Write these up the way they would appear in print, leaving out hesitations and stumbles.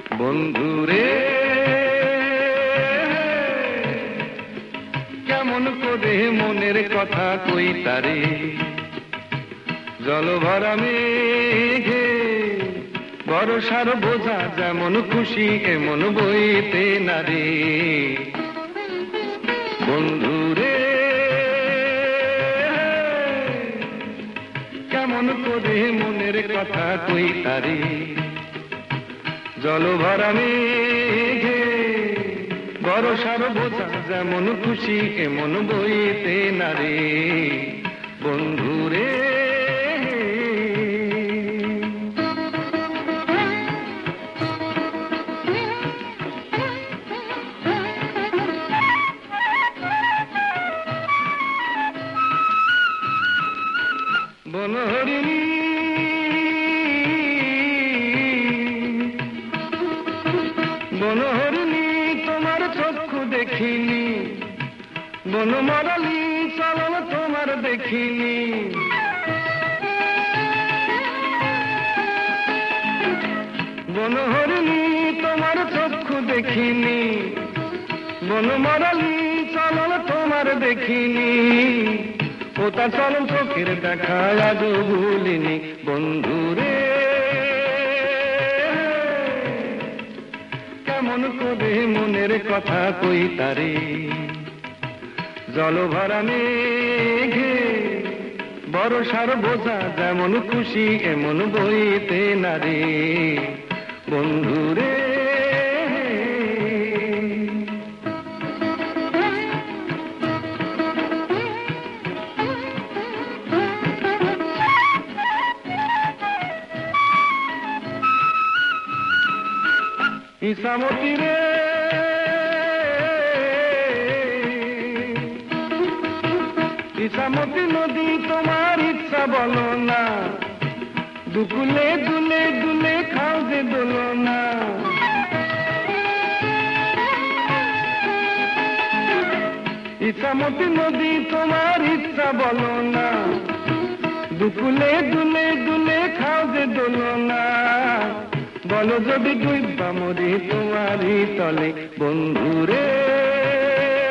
বন্ধুরে কেমন করে মনের কথা কই তারে, জল ভরা মেঘে বর্ষার বোঝা যেমন খুশি এমন বইতে না রে। বন্ধুরে কেমন করে মনের কথা কই তারে, জল ভরা মেঘে বর্ষার বোঝা যেমন খুশি এমন বইতে না রে। বন্ধুরে বনহরিণী বনহরিণী তোমার চক্ষু দেখিনি, বনমালী চলন তোমার দেখিনি। বনহরিণী তোমার চক্ষু দেখিনি, বনমালী চলন তোমার দেখিনি। ওটা চলন চোখের দেখা আজও ভুলিনি। বন্ধুরে কেমন করে মনের কথা কই তারে, জল ভরা মেঘে বর্ষার বোঝা যেমন খুশি এমন বইতে না রে। বন্ধুরে ইসামতি রে ইসামতি নদী তোমার ইচ্ছা বলো না, দুকুলে দুলে দুলে খাও যে দোলো না। ইসামতি নদী তোমার ইচ্ছা বলো না, দুকুলে দুলে দুলে খাও যে দোলো না। বলো যদি ডুইবা মরি তোমারই তলে। বন্ধুরে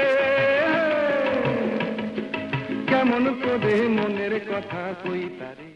কেমন করে মনের কথা কই তারে।